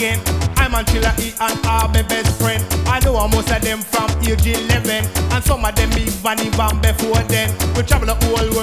again. I'm Chilla E and all my best friend. I know most of them from age 11, and some of them even before then. We travel the whole world.